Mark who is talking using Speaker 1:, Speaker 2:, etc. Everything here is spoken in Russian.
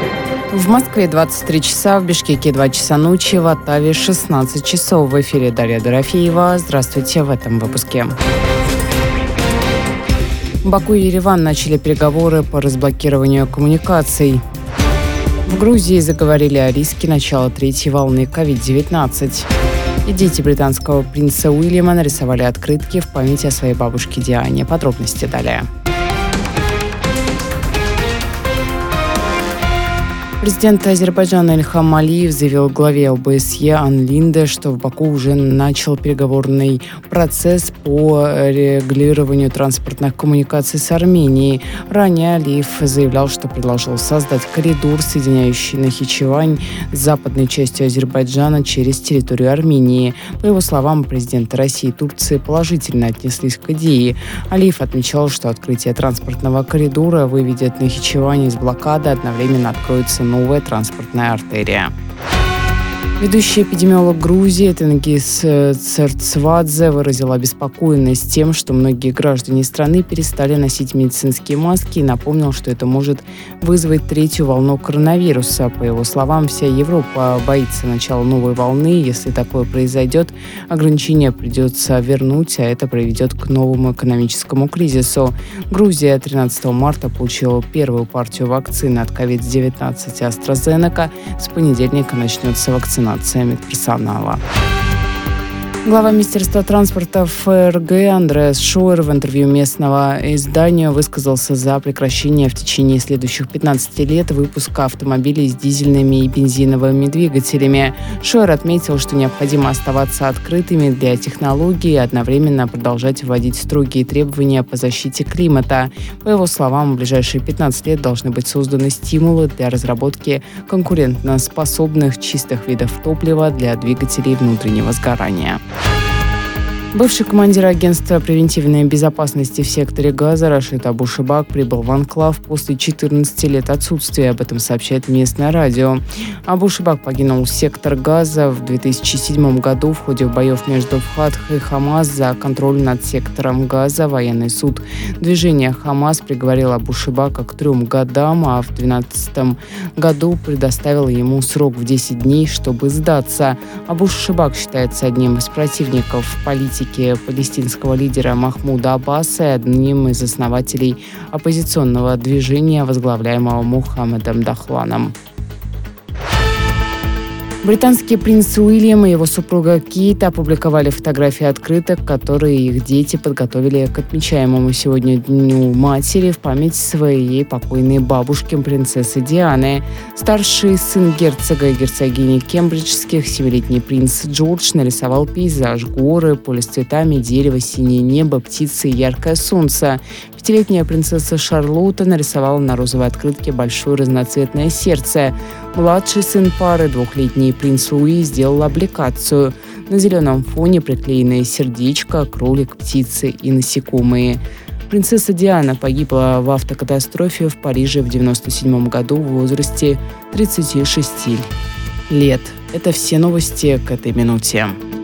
Speaker 1: В Москве 23 часа, в Бишкеке 2 часа ночи, в Оттаве 16 часов. В эфире Дарья Дорофеева. Здравствуйте в этом выпуске. Баку и Ереван начали переговоры по разблокированию коммуникаций. В Грузии заговорили о риске начала третьей волны COVID-19. И дети британского принца Уильяма нарисовали открытки в память о своей бабушке Диане. Подробности далее. Президент Азербайджана Ильхам Алиев заявил главе ОБСЕ Ан Линде, что в Баку уже начал переговорный процесс по регулированию транспортных коммуникаций с Арменией. Ранее Алиев заявлял, что предложил создать коридор, соединяющий Нахичевань с западной частью Азербайджана через территорию Армении. По его словам, президенты России и Турции положительно отнеслись к идее. Алиев отмечал, что открытие транспортного коридора выведет Нахичевань из блокады, одновременно откроется новая транспортная артерия. Ведущий эпидемиолог Грузии Тенгиз Церцвадзе выразил обеспокоенность тем, что многие граждане страны перестали носить медицинские маски, и напомнил, что это может вызвать третью волну коронавируса. По его словам, вся Европа боится начала новой волны. Если такое произойдет, ограничения придется вернуть, а это приведет к новому экономическому кризису. Грузия 13 марта получила первую партию вакцины от COVID-19 AstraZeneca. С понедельника начнется вакцинация медперсонала. Глава Министерства транспорта ФРГ Андреас Шойер в интервью местного изданию высказался за прекращение в течение следующих 15 лет выпуска автомобилей с дизельными и бензиновыми двигателями. Шойер отметил, что необходимо оставаться открытыми для технологий и одновременно продолжать вводить строгие требования по защите климата. По его словам, в ближайшие 15 лет должны быть созданы стимулы для разработки конкурентоспособных чистых видов топлива для двигателей внутреннего сгорания. Бывший командир агентства превентивной безопасности в секторе Газа Рашид Абушибак прибыл в анклав после 14 лет отсутствия. Об этом сообщает местное радио. Абушибак покинул сектор Газа в 2007 году в ходе боев между Фатх и Хамас за контроль над сектором Газа. Военный суд движения Хамас приговорил Абушибака к 3 годам, а в 2012 году предоставил ему срок в 10 дней, чтобы сдаться. Абушибак считается одним из противников политики палестинского лидера Махмуда Аббаса и одним из основателей оппозиционного движения, возглавляемого Мухаммедом Дахланом. Британский принц Уильям и его супруга Кейт опубликовали фотографии открыток, которые их дети подготовили к отмечаемому сегодня Дню матери в память своей покойной бабушки, принцессы Дианы. Старший сын герцога и герцогини Кембриджских, 7-летний принц Джордж, нарисовал пейзаж: горы, поле с цветами, дерево, синее небо, птицы и яркое солнце. 5-летняя принцесса Шарлотта нарисовала на розовой открытке большое разноцветное сердце. Младший сын пары, 2-летний принц Луи, сделал аппликацию. На зеленом фоне приклеенное сердечко, кролик, птицы и насекомые. Принцесса Диана погибла в автокатастрофе в Париже в 1997 году в возрасте 36 лет. Это все новости к этой минуте.